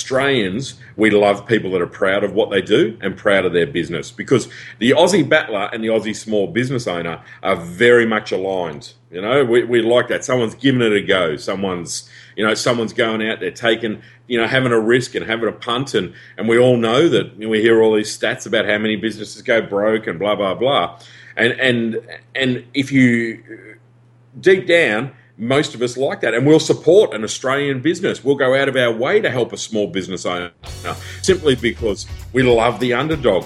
Australians, we love people that are proud of what they do and proud of their business, because the Aussie battler and the Aussie small business owner are very much aligned. You know, we like that. Someone's giving it a go. Someone's going out there taking, having a risk and having a punt. And we all know that, we hear all these stats about how many businesses go broke and blah, blah, blah. And if you deep down, most of us like that, and we'll support an Australian business. We'll go out of our way to help a small business owner simply because we love the underdog.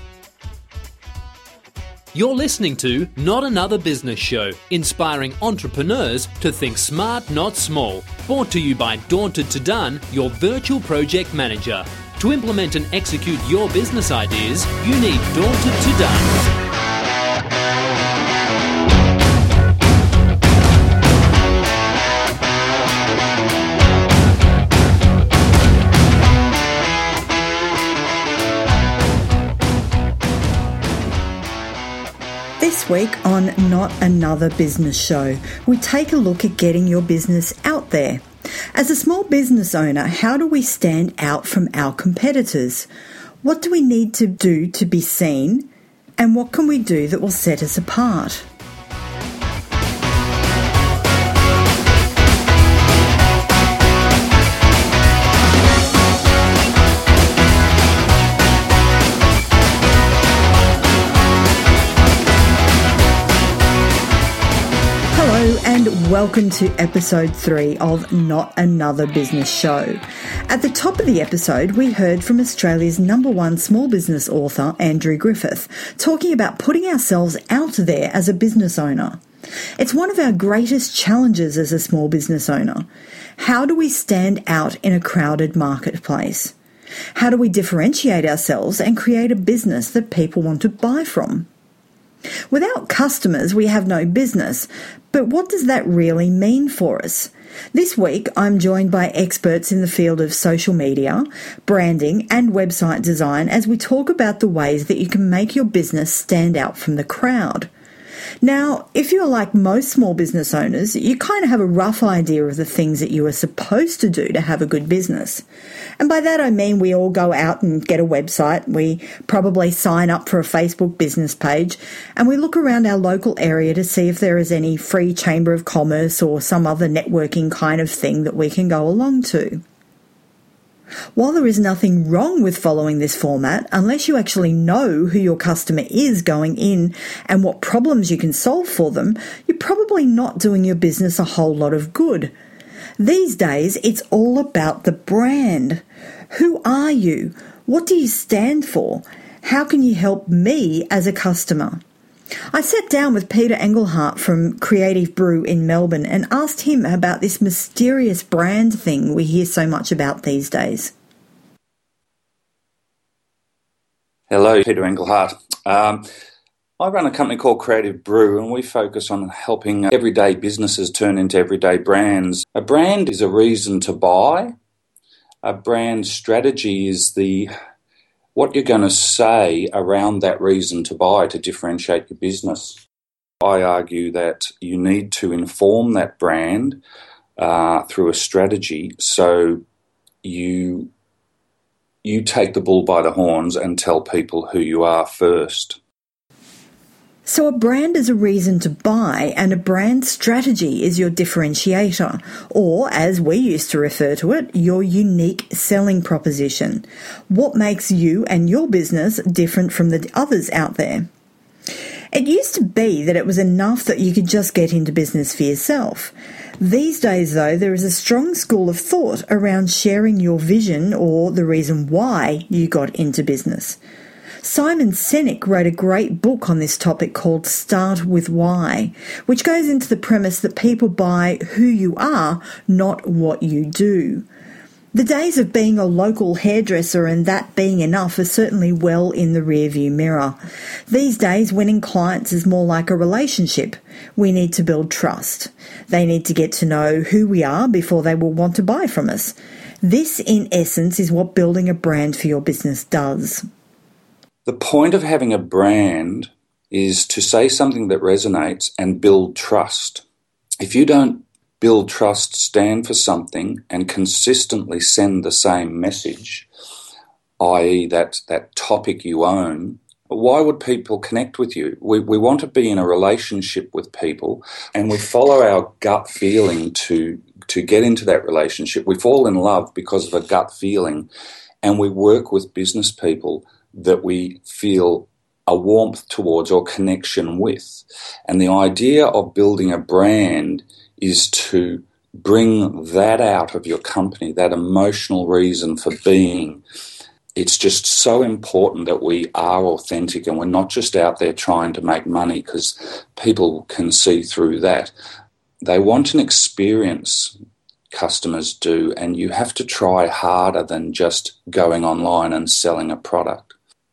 You're listening to Not Another Business Show, inspiring entrepreneurs to think smart, not small. Brought to you by Daunted to Done, your virtual project manager. To implement and execute your business ideas, you need Daunted to Done. This week on Not Another Business Show, we take a look at getting your business out there. As a small business owner, how do we stand out from our competitors? What do we need to do to be seen? And what can we do that will set us apart? And welcome to episode 3 of Not Another Business Show. At the top of the episode, we heard from Australia's #1 small business author, Andrew Griffith, talking about putting ourselves out there as a business owner. It's one of our greatest challenges as a small business owner. How do we stand out in a crowded marketplace? How do we differentiate ourselves and create a business that people want to buy from? Without customers, we have no business, but what does that really mean for us? This week, I'm joined by experts in the field of social media, branding, and website design as we talk about the ways that you can make your business stand out from the crowd. Now, if you're like most small business owners, you kind of have a rough idea of the things that you are supposed to do to have a good business. And by that I mean we all go out and get a website, we probably sign up for a Facebook business page, and we look around our local area to see if there is any free chamber of commerce or some other networking kind of thing that we can go along to. While there is nothing wrong with following this format, unless you actually know who your customer is going in and what problems you can solve for them, you're probably not doing your business a whole lot of good. These days, it's all about the brand. Who are you? What do you stand for? How can you help me as a customer? I sat down with Peter Engelhardt from Creative Brew in Melbourne and asked him about this mysterious brand thing we hear so much about these days. Hello, Peter Engelhardt. I run a company called Creative Brew, and we focus on helping everyday businesses turn into everyday brands. A brand is a reason to buy. A brand strategy is what you're going to say around that reason to buy to differentiate your business. I argue that you need to inform that brand through a strategy so you take the bull by the horns and tell people who you are first. So a brand is a reason to buy, and a brand strategy is your differentiator, or as we used to refer to it, your unique selling proposition. What makes you and your business different from the others out there? It used to be that it was enough that you could just get into business for yourself. These days, though, there is a strong school of thought around sharing your vision or the reason why you got into business. Simon Sinek wrote a great book on this topic called Start With Why, which goes into the premise that people buy who you are, not what you do. The days of being a local hairdresser and that being enough are certainly well in the rearview mirror. These days, winning clients is more like a relationship. We need to build trust. They need to get to know who we are before they will want to buy from us. This, in essence, is what building a brand for your business does. The point of having a brand is to say something that resonates and build trust. If you don't build trust, stand for something, and consistently send the same message, i.e. that topic you own, why would people connect with you? We want to be in a relationship with people, and we follow our gut feeling to get into that relationship. We fall in love because of a gut feeling, and we work with business people that we feel a warmth towards or connection with. And the idea of building a brand is to bring that out of your company, that emotional reason for being. It's just so important that we are authentic and we're not just out there trying to make money, because people can see through that. They want an experience, customers do, and you have to try harder than just going online and selling a product.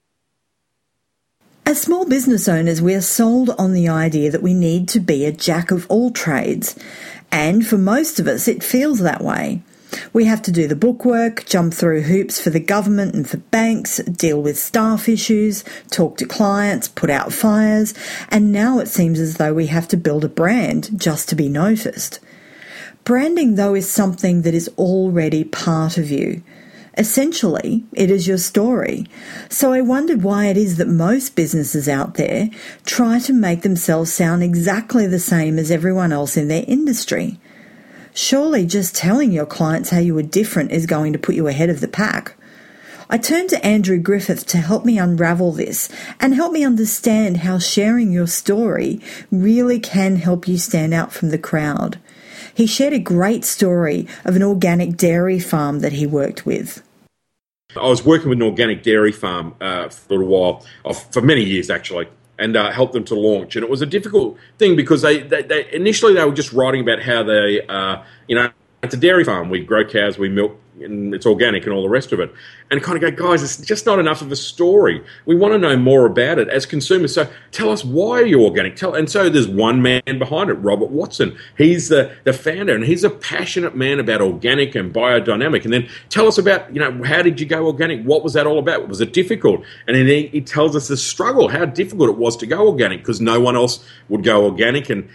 As small business owners, we are sold on the idea that we need to be a jack of all trades. And for most of us, it feels that way. We have to do the bookwork, jump through hoops for the government and for banks, deal with staff issues, talk to clients, put out fires, and now it seems as though we have to build a brand just to be noticed. Branding, though, is something that is already part of you. Essentially, it is your story. So I wondered why it is that most businesses out there try to make themselves sound exactly the same as everyone else in their industry. Surely just telling your clients how you are different is going to put you ahead of the pack. I turned to Andrew Griffith to help me unravel this and help me understand how sharing your story really can help you stand out from the crowd. He shared a great story of an organic dairy farm that he worked with. I was working with an organic dairy farm for a little while, for many years actually, and helped them to launch. And it was a difficult thing because they initially they were just writing about how they, it's a dairy farm. We grow cows, we milk, and it's organic and all the rest of it. And kind of go, guys, it's just not enough of a story. We want to know more about it as consumers. So tell us, why are you organic? And so there's one man behind it, Robert Watson. He's the founder, and he's a passionate man about organic and biodynamic. And then tell us about, how did you go organic? What was that all about? Was it difficult? And then he tells us the struggle, how difficult it was to go organic because no one else would go organic. And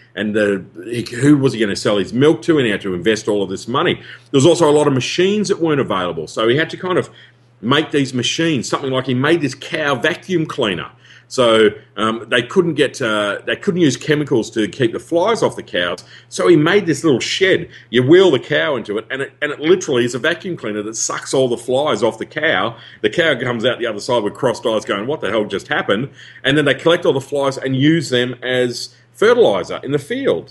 who was he going to sell his milk to? And he had to invest all of this money. There was also a lot of machines that weren't available. So he had to kind of make these machines, something like he made this cow vacuum cleaner. So they couldn't use chemicals to keep the flies off the cows. So he made this little shed. You wheel the cow into it, and it literally is a vacuum cleaner that sucks all the flies off the cow. The cow comes out the other side with crossed eyes going, what the hell just happened? And then they collect all the flies and use them as fertilizer in the field.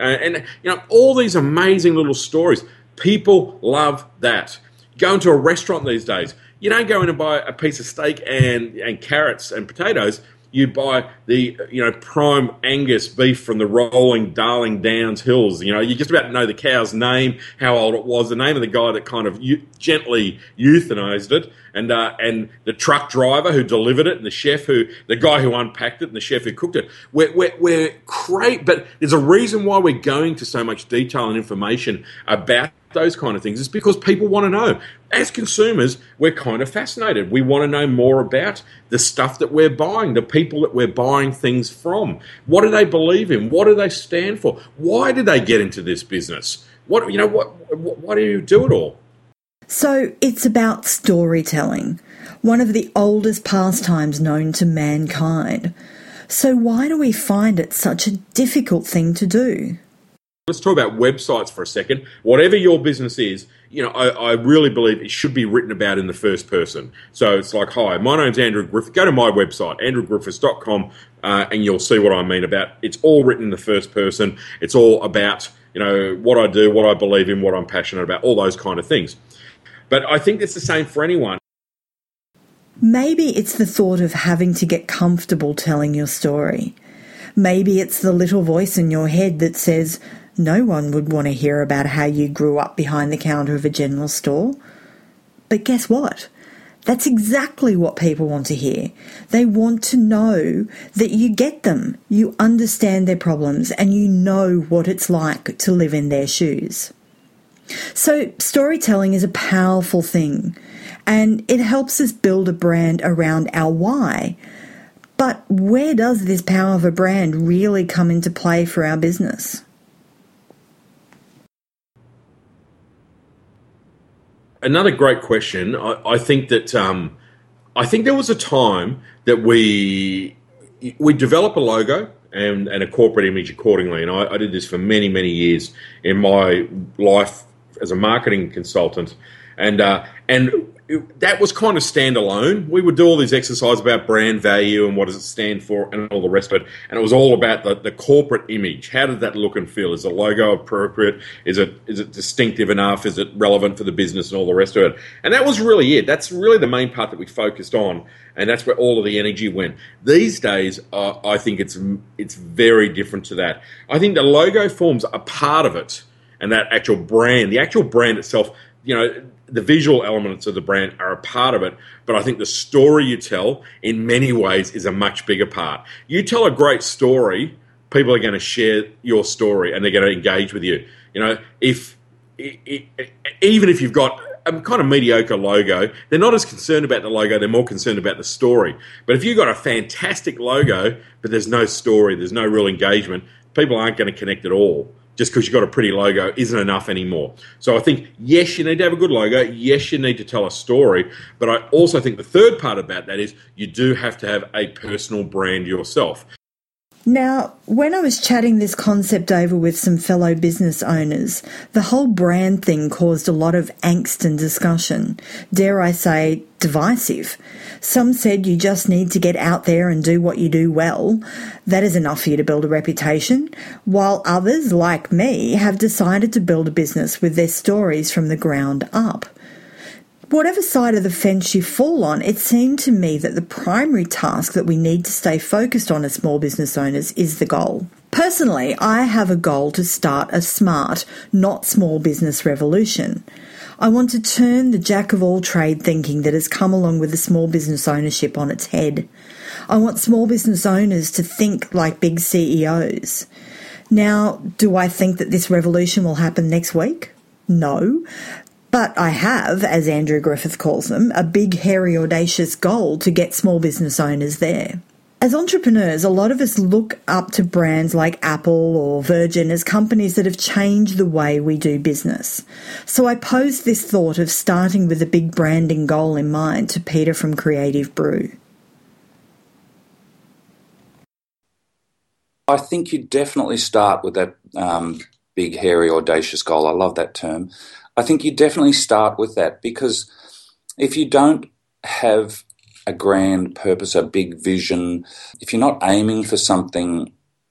All these amazing little stories. People love that. Go into a restaurant these days. You don't go in and buy a piece of steak and carrots and potatoes. You buy the prime Angus beef from the rolling Darling Downs hills. You just about know the cow's name, how old it was, the name of the guy that kind of gently euthanized it, and the truck driver who delivered it, and the guy who unpacked it, and the chef who cooked it. We're great, but there's a reason why we're going to so much detail and information about those kind of things. It's because people want to know. As consumers, we're kind of fascinated. We want to know more about the stuff that we're buying, the people that we're buying things from. What do they believe in? What do they stand for? Why did they get into this business? Why do you do it all? So it's about storytelling, one of the oldest pastimes known to mankind. So why do we find it such a difficult thing to do? Let's talk about websites for a second. Whatever your business is, I really believe it should be written about in the first person. So it's like, hi, my name's Andrew Griffith. Go to my website, andrewgriffiths.com, and you'll see what I mean about. It's all written in the first person. It's all about, what I do, what I believe in, what I'm passionate about, all those kind of things. But I think it's the same for anyone. Maybe it's the thought of having to get comfortable telling your story. Maybe it's the little voice in your head that says, no one would want to hear about how you grew up behind the counter of a general store. But guess what? That's exactly what people want to hear. They want to know that you get them, you understand their problems, and you know what it's like to live in their shoes. So storytelling is a powerful thing, and it helps us build a brand around our why. But where does this power of a brand really come into play for our business? another great question. I think that I think there was a time that we develop a logo and a corporate image accordingly. And I did this for many, many years in my life as a marketing consultant. And that was kind of standalone. We would do all these exercises about brand value and what does it stand for and all the rest of it. And it was all about the corporate image. How did that look and feel? Is the logo appropriate? Is it distinctive enough? Is it relevant for the business and all the rest of it? And that was really it. That's really the main part that we focused on. And that's where all of the energy went. These days, I think it's very different to that. I think the logo forms a part of it, and that actual brand, the actual brand itself, the visual elements of the brand are a part of it, but I think the story you tell in many ways is a much bigger part. You tell a great story, people are going to share your story and they're going to engage with you. Even if you've got a kind of mediocre logo, they're not as concerned about the logo, they're more concerned about the story. But if you've got a fantastic logo, but there's no story, there's no real engagement, people aren't going to connect at all. Just because you've got a pretty logo isn't enough anymore. So I think, yes, you need to have a good logo. Yes, you need to tell a story. But I also think the third part about that is you do have to have a personal brand yourself. Now, when I was chatting this concept over with some fellow business owners, the whole brand thing caused a lot of angst and discussion. Dare I say, divisive. Some said you just need to get out there and do what you do well. That is enough for you to build a reputation. While others, like me, have decided to build a business with their stories from the ground up. Whatever side of the fence you fall on, it seemed to me that the primary task that we need to stay focused on as small business owners is the goal. Personally, I have a goal to start a smart, not small business revolution. I want to turn the jack-of-all-trade thinking that has come along with the small business ownership on its head. I want small business owners to think like big CEOs. Now, do I think that this revolution will happen next week? No. But I have, as Andrew Griffith calls them, a big, hairy, audacious goal to get small business owners there. As entrepreneurs, a lot of us look up to brands like Apple or Virgin as companies that have changed the way we do business. So I posed this thought of starting with a big branding goal in mind to Peter from Creative Brew. I think you definitely start with that big, hairy, audacious goal. I love that term. I think you definitely start with that, because if you don't have a grand purpose, a big vision, if you're not aiming for something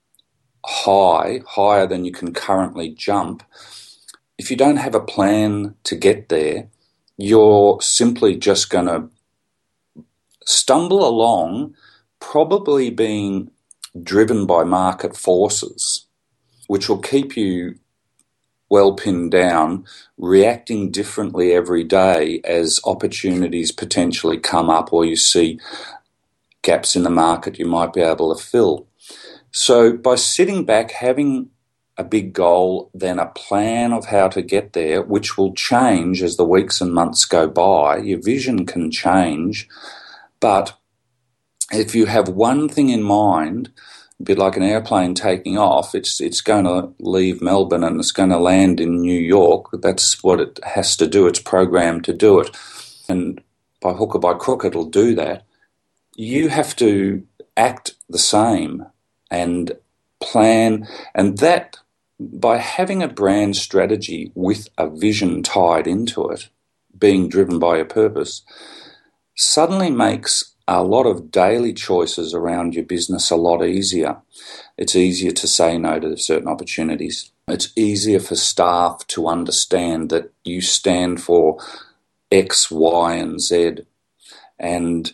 higher than you can currently jump, if you don't have a plan to get there, you're simply just going to stumble along, probably being driven by market forces, which will keep you well pinned down, reacting differently every day as opportunities potentially come up or you see gaps in the market you might be able to fill. So by sitting back, having a big goal, then a plan of how to get there, which will change as the weeks and months go by, your vision can change. But if you have one thing in mind, a bit like an airplane taking off, it's going to leave Melbourne and it's going to land in New York. That's what it has to do. It's programmed to do it. And by hook or by crook, it'll do that. You have to act the same and plan. And that, by having a brand strategy with a vision tied into it, being driven by a purpose, suddenly makes a lot of daily choices around your business a lot easier. It's easier to say no to certain opportunities. It's easier for staff to understand that you stand for X, Y, and Z, and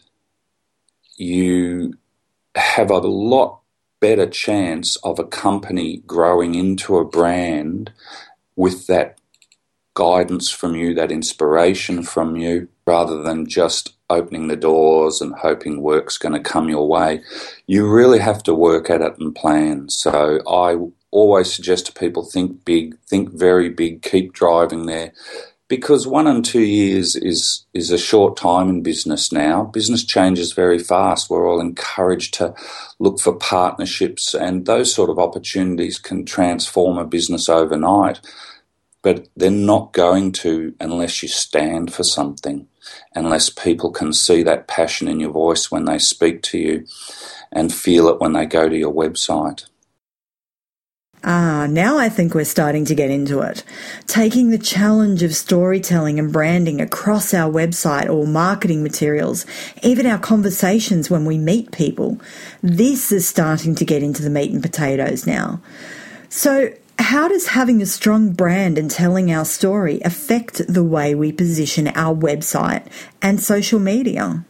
you have a lot better chance of a company growing into a brand with that guidance from you, that inspiration from you, rather than just opening the doors and hoping work's going to come your way. You really have to work at it and plan. So I always suggest to people, think big, think very big, keep driving there, because 1 and 2 years is a short time in business now. Business changes very fast. We're all encouraged to look for partnerships, and those sort of opportunities can transform a business overnight. but they're not going to unless you stand for something, unless people can see that passion in your voice when they speak to you and feel it when they go to your website. Now I think we're starting to get into it. Taking the challenge of storytelling and branding across our website or marketing materials, even our conversations when we meet people. This is starting to get into the meat and potatoes now. So, how does having a strong brand and telling our story affect the way we position our website and social media?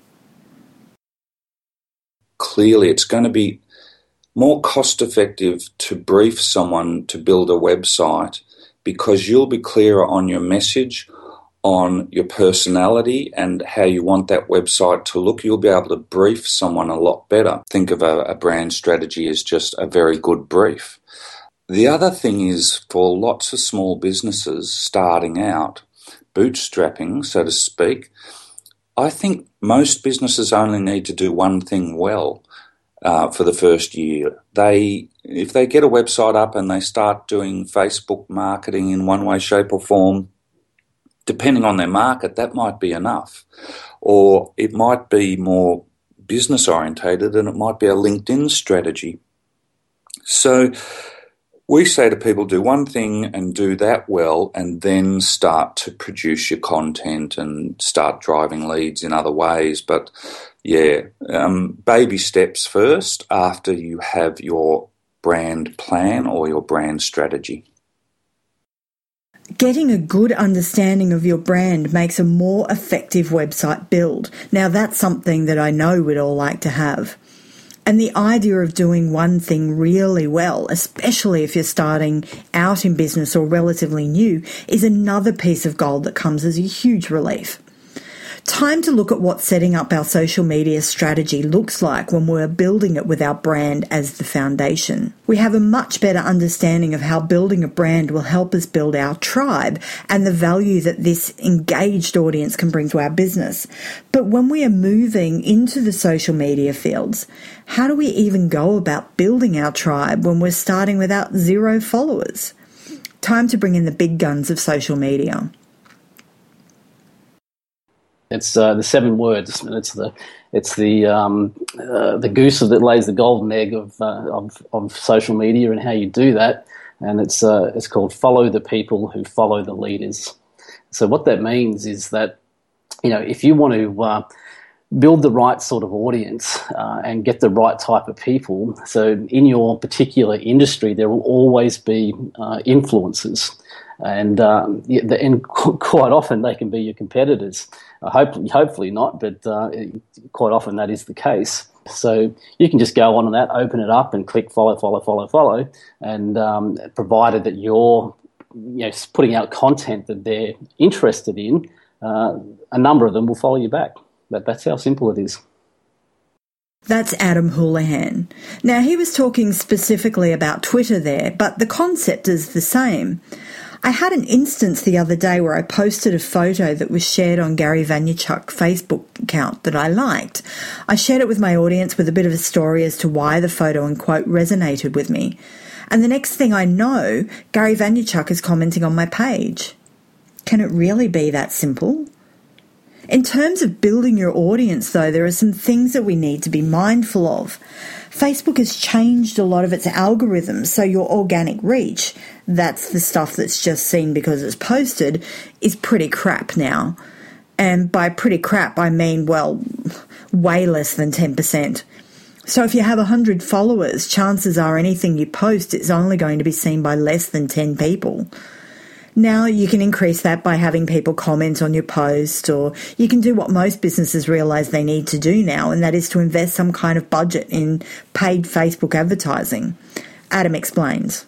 Clearly, it's going to be more cost-effective to brief someone to build a website because you'll be clearer on your message, on your personality and how you want that website to look. You'll be able to brief someone a lot better. Think of a brand strategy as just a very good brief. The other thing is for lots of small businesses starting out, bootstrapping, so to speak, I think most businesses only need to do one thing well. For the first year. If they get a website up and they start doing Facebook marketing in one way, shape or form, depending on their market, that might be enough. Or it might be more business orientated and it might be a LinkedIn strategy. So we say to people, do one thing and do that well and then start to produce your content and start driving leads in other ways. But baby steps first after you have your brand plan or your brand strategy. Getting a good understanding of your brand makes a more effective website build. Now that's something that I know we'd all like to have. And the idea of doing one thing really well, especially if you're starting out in business or relatively new, is another piece of gold that comes as a huge relief. Time to look at what setting up our social media strategy looks like when we're building it with our brand as the foundation. We have a much better understanding of how building a brand will help us build our tribe and the value that this engaged audience can bring to our business. But when we are moving into the social media fields, how do we even go about building our tribe when we're starting without 0 followers? Time to bring in the big guns of social media. It's the 7 words, and it's the goose that lays the golden egg of social media and how you do that. And it's called follow the people who follow the leaders. So what that means is that if you want to build the right sort of audience and get the right type of people, so in your particular industry there will always be influencers. And quite often they can be your competitors. Hopefully not, but quite often that is the case. So you can just go on that, open it up, and click follow, and provided that you're putting out content that they're interested in, a number of them will follow you back. That's how simple it is. That's Adam Houlihan. Now, he was talking specifically about Twitter there, but the concept is the same. I had an instance the other day where I posted a photo that was shared on Gary Vaynerchuk's Facebook account that I liked. I shared it with my audience with a bit of a story as to why the photo and quote resonated with me. And the next thing I know, Gary Vaynerchuk is commenting on my page. Can it really be that simple? In terms of building your audience, though, there are some things that we need to be mindful of. Facebook has changed a lot of its algorithms, so your organic reach, that's the stuff that's just seen because it's posted, is pretty crap now. And by pretty crap, I mean, way less than 10%. So if you have 100 followers, chances are anything you post is only going to be seen by less than 10 people. Now you can increase that by having people comment on your post, or you can do what most businesses realise they need to do now, and that is to invest some kind of budget in paid Facebook advertising. Adam explains.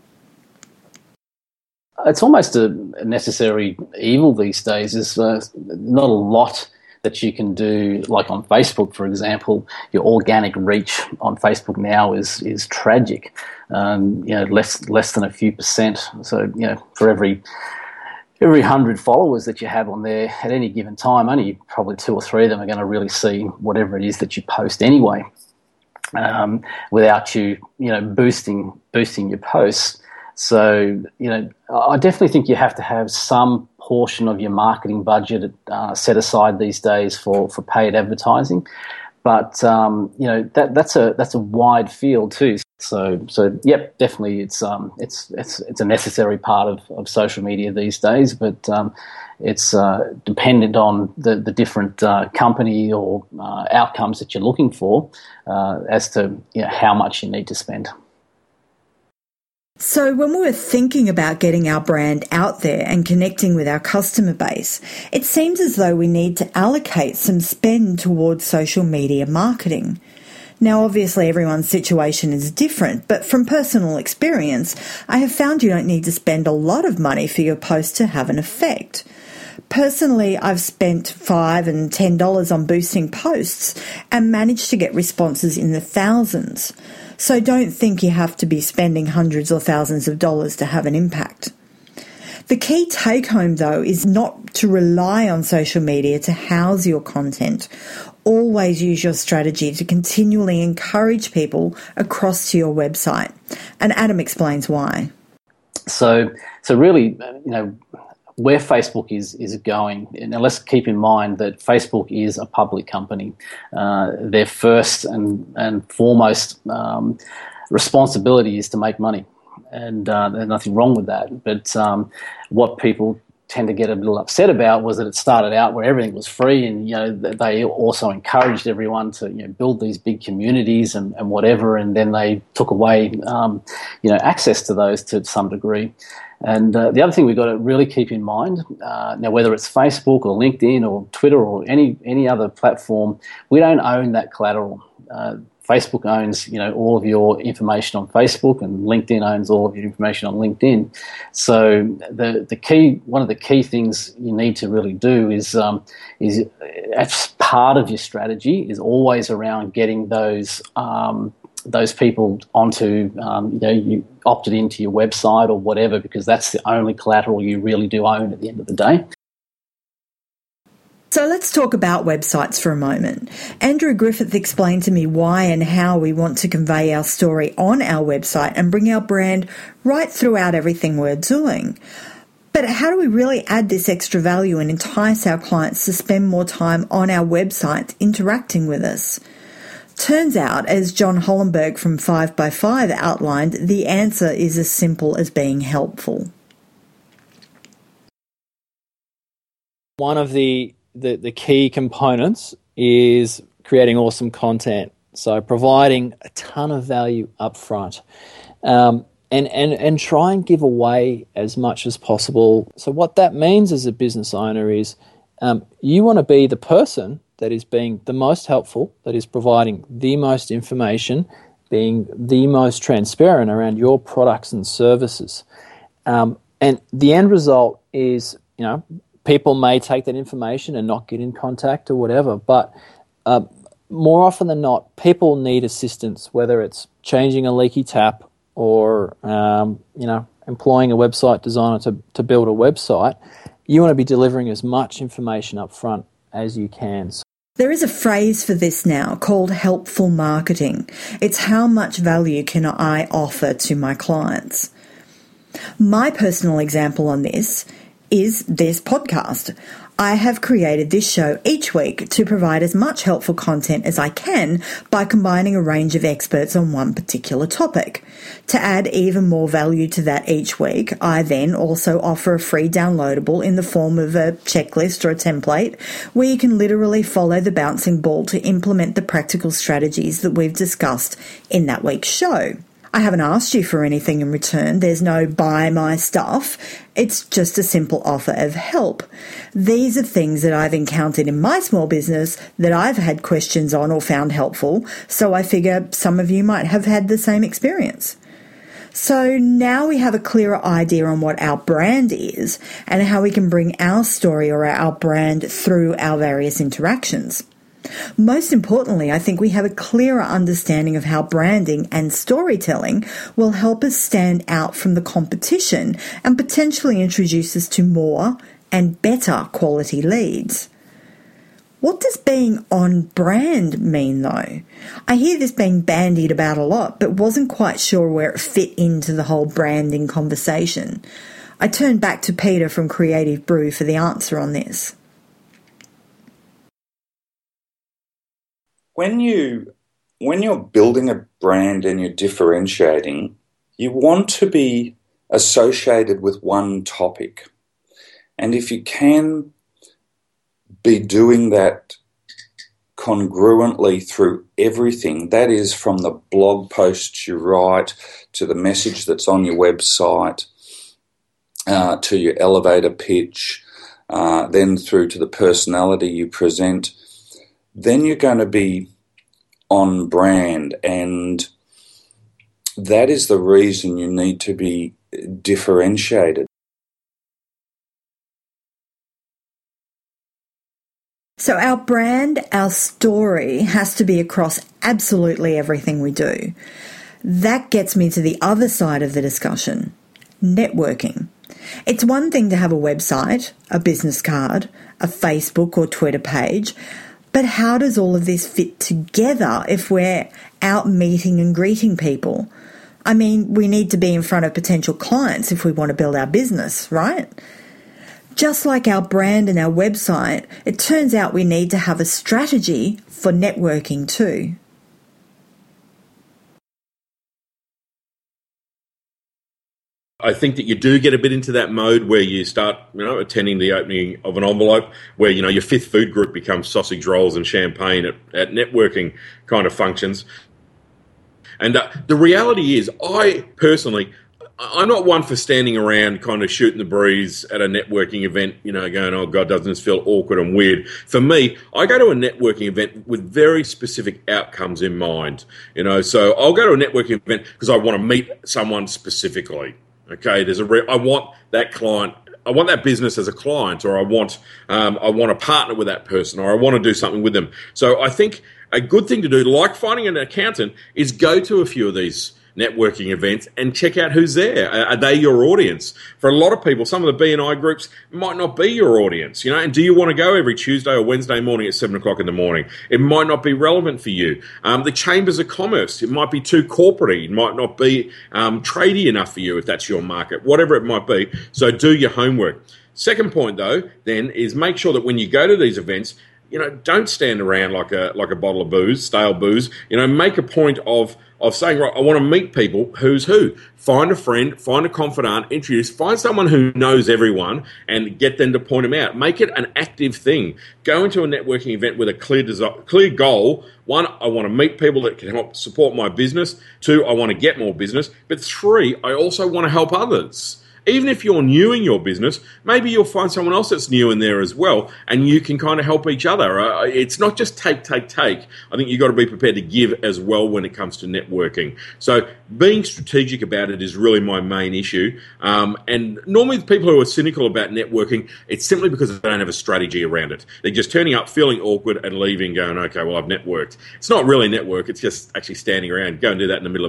It's almost a necessary evil these days. There's not a lot that you can do, like on Facebook, for example. Your organic reach on Facebook now is tragic. Less than a few percent. So for every 100 followers that you have on there at any given time, only probably 2 or 3 of them are going to really see whatever it is that you post anyway, without you boosting your posts. So, I definitely think you have to have some portion of your marketing budget set aside these days for paid advertising. But that's a wide field too. So yep, definitely it's a necessary part of social media these days. But it's dependent on the different company or outcomes that you're looking for as to how much you need to spend. So when we were thinking about getting our brand out there and connecting with our customer base, it seems as though we need to allocate some spend towards social media marketing. Now, obviously, everyone's situation is different, but from personal experience, I have found you don't need to spend a lot of money for your post to have an effect. Personally, I've spent $5 and $10 on boosting posts and managed to get responses in the thousands. So don't think you have to be spending hundreds or thousands of dollars to have an impact. The key take-home, though, is not to rely on social media to house your content. Always use your strategy to continually encourage people across to your website. And Adam explains why. So really, where Facebook is going, now let's keep in mind that Facebook is a public company. Their first and foremost responsibility is to make money, and there's nothing wrong with that. But what people tend to get a little upset about was that it started out where everything was free, and they also encouraged everyone to build these big communities and whatever, and then they took away access to those to some degree. And the other thing we've got to really keep in mind, now whether it's Facebook or LinkedIn or Twitter or any other platform, we don't own that collateral. Facebook owns all of your information on Facebook, and LinkedIn owns all of your information on LinkedIn. So one of the key things you need to really do is as part of your strategy is always around getting those people onto, you opted into your website or whatever, because that's the only collateral you really do own at the end of the day. So let's talk about websites for a moment. Andrew Griffith explained to me why and how we want to convey our story on our website and bring our brand right throughout everything we're doing. But how do we really add this extra value and entice our clients to spend more time on our website interacting with us? Turns out, as John Hollenberg from 5x5 outlined, the answer is as simple as being helpful. One of the key components is creating awesome content. So providing a ton of value up front. And try and give away as much as possible. So what that means as a business owner is you want to be the person that is being the most helpful, that is providing the most information, being the most transparent around your products and services. And the end result is, people may take that information and not get in contact or whatever, but more often than not, people need assistance, whether it's changing a leaky tap or, employing a website designer to build a website. You want to be delivering as much information up front as you can. There is a phrase for this now called helpful marketing. It's how much value can I offer to my clients. My personal example on this is this podcast. I have created this show each week to provide as much helpful content as I can by combining a range of experts on one particular topic. To add even more value to that each week, I then also offer a free downloadable in the form of a checklist or a template where you can literally follow the bouncing ball to implement the practical strategies that we've discussed in that week's show. I haven't asked you for anything in return. There's no buy my stuff. It's just a simple offer of help. These are things that I've encountered in my small business that I've had questions on or found helpful, so I figure some of you might have had the same experience. So now we have a clearer idea on what our brand is and how we can bring our story or our brand through our various interactions. Most importantly, I think we have a clearer understanding of how branding and storytelling will help us stand out from the competition and potentially introduce us to more and better quality leads. What does being on brand mean, though? I hear this being bandied about a lot, but wasn't quite sure where it fit into the whole branding conversation. I turned back to Peter from Creative Brew for the answer on this. When you're building a brand and you're differentiating, you want to be associated with one topic. And if you can be doing that congruently through everything, that is from the blog posts you write to the message that's on your website, to your elevator pitch, then through to the personality you present, then you're going to be on brand. And that is the reason you need to be differentiated. So our brand, our story has to be across absolutely everything we do. That gets me to the other side of the discussion, networking. It's one thing to have a website, a business card, a Facebook or Twitter page, but how does all of this fit together if we're out meeting and greeting people? I mean, we need to be in front of potential clients if we want to build our business, right? Just like our brand and our website, it turns out we need to have a strategy for networking too. I think that you do get a bit into that mode where you start, attending the opening of an envelope where, your fifth food group becomes sausage rolls and champagne at networking kind of functions. And the reality is, I'm not one for standing around kind of shooting the breeze at a networking event, going, oh, God, doesn't this feel awkward and weird? For me, I go to a networking event with very specific outcomes in mind. So I'll go to a networking event because I want to meet someone specifically. Okay, I want that client, I want that business as a client, or I want to partner with that person, or I want to do something with them. So I think a good thing to do, like finding an accountant, is go to a few of these networking events and check out who's there. Are they your audience? For a lot of people, some of the BNI groups might not be your audience, and do you want to go every Tuesday or Wednesday morning at 7 o'clock in the morning? It might not be relevant for you. The chambers of commerce, it might be too corporate. It might not be tradie enough for you if that's your market, whatever it might be. So do your homework. Second point, though, then, is make sure that when you go to these events, don't stand around like a bottle of booze, stale booze. Make a point of saying, right, I want to meet people who's who. Find a friend, find a confidant, introduce, find someone who knows everyone and get them to point them out. Make it an active thing. Go into a networking event with a clear goal. One, I want to meet people that can help support my business. Two, I want to get more business. But three, I also want to help others. Even if you're new in your business, maybe you'll find someone else that's new in there as well, and you can kind of help each other. It's not just take. I think you've got to be prepared to give as well when it comes to networking. So being strategic about it is really my main issue. And normally the people who are cynical about networking, it's simply because they don't have a strategy around it. They're just turning up, feeling awkward, and leaving going, okay, well, I've networked. It's not really network. It's just actually standing around. Go and do that in the middle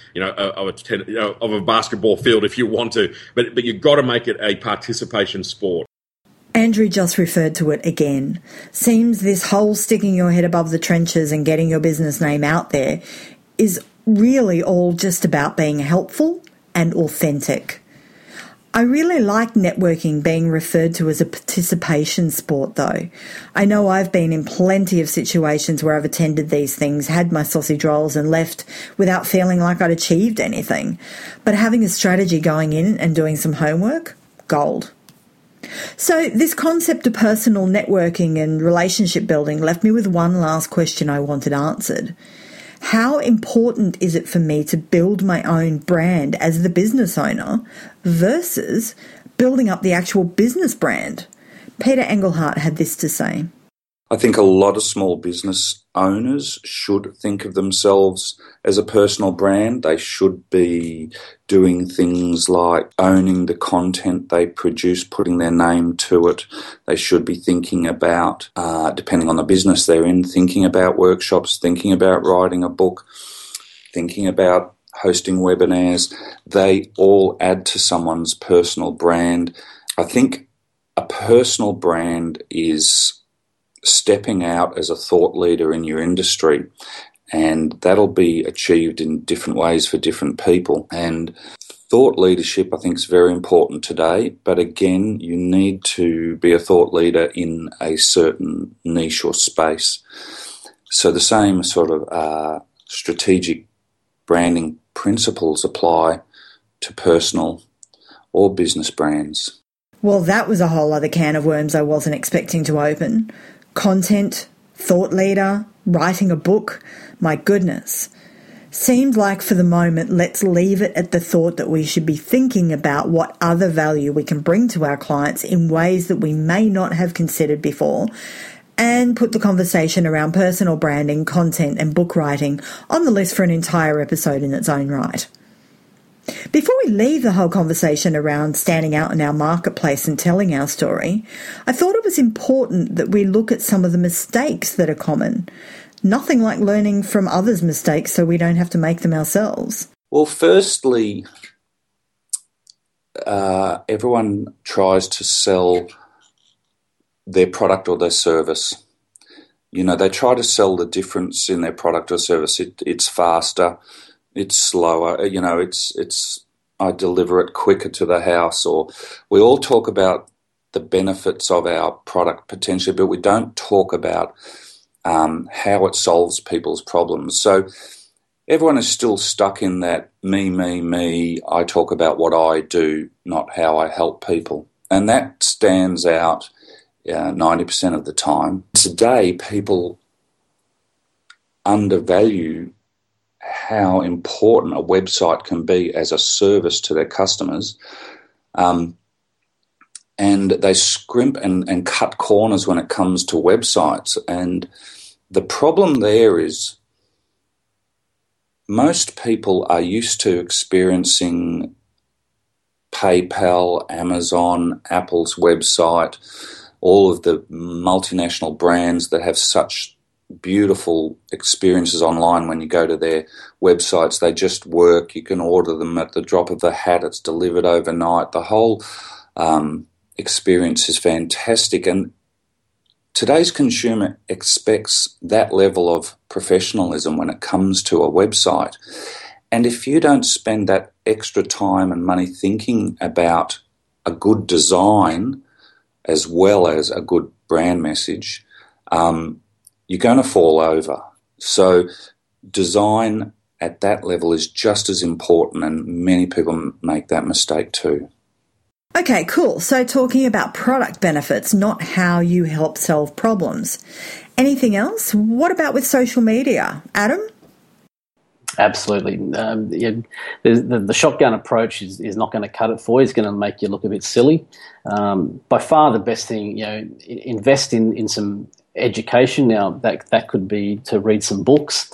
of a basketball field if you want to. But you've got to make it a participation sport. Andrew just referred to it again. Seems this whole sticking your head above the trenches and getting your business name out there is really all just about being helpful and authentic. I really like networking being referred to as a participation sport, though. I know I've been in plenty of situations where I've attended these things, had my sausage rolls and left without feeling like I'd achieved anything. But having a strategy going in and doing some homework, gold. So this concept of personal networking and relationship building left me with one last question I wanted answered. How important is it for me to build my own brand as the business owner versus building up the actual business brand? Peter Engelhardt had this to say. I think a lot of small business owners should think of themselves as a personal brand. They should be doing things like owning the content they produce, putting their name to it. They should be thinking about, depending on the business they're in, thinking about workshops, thinking about writing a book, thinking about hosting webinars. They all add to someone's personal brand. I think a personal brand is stepping out as a thought leader in your industry. And that'll be achieved in different ways for different people. And thought leadership, I think, is very important today. But again, you need to be a thought leader in a certain niche or space. So the same sort of strategic branding principles apply to personal or business brands. Well, that was a whole other can of worms I wasn't expecting to open. Content, thought leader, writing a book. My goodness. Seemed like for the moment, let's leave it at the thought that we should be thinking about what other value we can bring to our clients in ways that we may not have considered before, and put the conversation around personal branding, content and book writing on the list for an entire episode in its own right. Before we leave the whole conversation around standing out in our marketplace and telling our story, I thought it was important that we look at some of the mistakes that are common. Nothing like learning from others' mistakes so we don't have to make them ourselves. Well, firstly, everyone tries to sell their product or their service. You know, they try to sell the difference in their product or service. It's faster. It's slower, you know, I deliver it quicker to the house, or we all talk about the benefits of our product potentially, but we don't talk about how it solves people's problems. So everyone is still stuck in that me. I talk about what I do, not how I help people. And that stands out 90% of the time. Today, people undervalue how important a website can be as a service to their customers. And they scrimp and cut corners when it comes to websites. And the problem there is most people are used to experiencing PayPal, Amazon, Apple's website, all of the multinational brands that have such beautiful experiences online. When you go to their websites, they just work. You can order them at the drop of a hat. It's delivered overnight. The whole experience is fantastic. And today's consumer expects that level of professionalism when it comes to a website. And if you don't spend that extra time and money thinking about a good design as well as a good brand message, you're going to fall over. So design at that level is just as important, and many people make that mistake too. Okay, cool. So talking about product benefits, not how you help solve problems. Anything else? What about with social media? Adam? Absolutely. The shotgun approach is not going to cut it for you. It's going to make you look a bit silly. By far the best thing, invest in some education. Now that could be to read some books,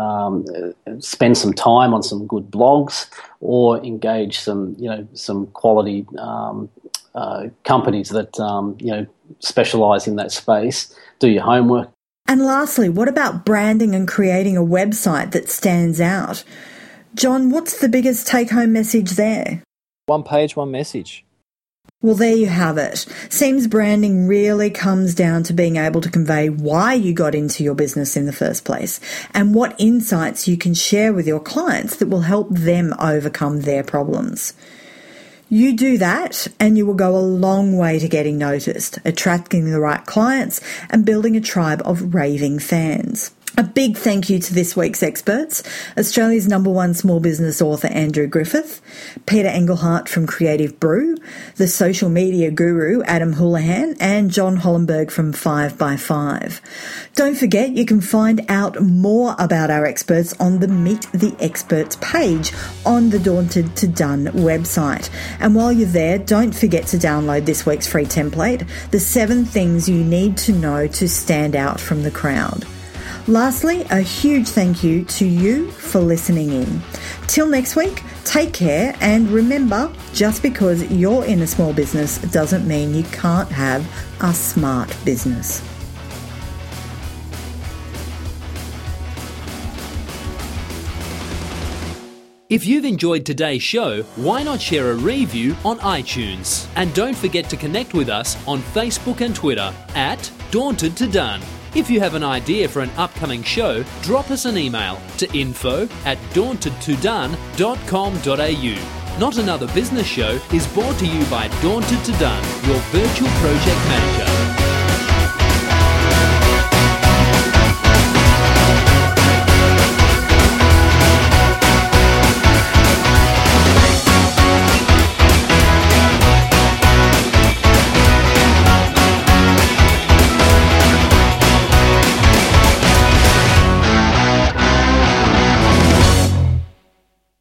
spend some time on some good blogs, or engage some quality companies that specialize in that space. Do your homework. And lastly, what about branding and creating a website that stands out? John, what's the biggest take-home message there? One page, one message. Well, there you have it. Seems branding really comes down to being able to convey why you got into your business in the first place and what insights you can share with your clients that will help them overcome their problems. You do that and you will go a long way to getting noticed, attracting the right clients and building a tribe of raving fans. A big thank you to this week's experts, Australia's #1 small business author Andrew Griffith, Peter Engelhardt from Creative Brew, the social media guru Adam Houlihan, and John Hollenberg from 5x5. Don't forget you can find out more about our experts on the Meet the Experts page on the Daunted to Done website. And while you're there, don't forget to download this week's free template, the 7 things you need to know to stand out from the crowd. Lastly, a huge thank you to you for listening in. Till next week, take care, and remember, just because you're in a small business doesn't mean you can't have a smart business. If you've enjoyed today's show, why not share a review on iTunes? And don't forget to connect with us on Facebook and Twitter at Daunted to Done. If you have an idea for an upcoming show, drop us an email to info@dauntedtodone.com.au. Not Another Business Show is brought to you by Daunted to Done, your virtual project manager.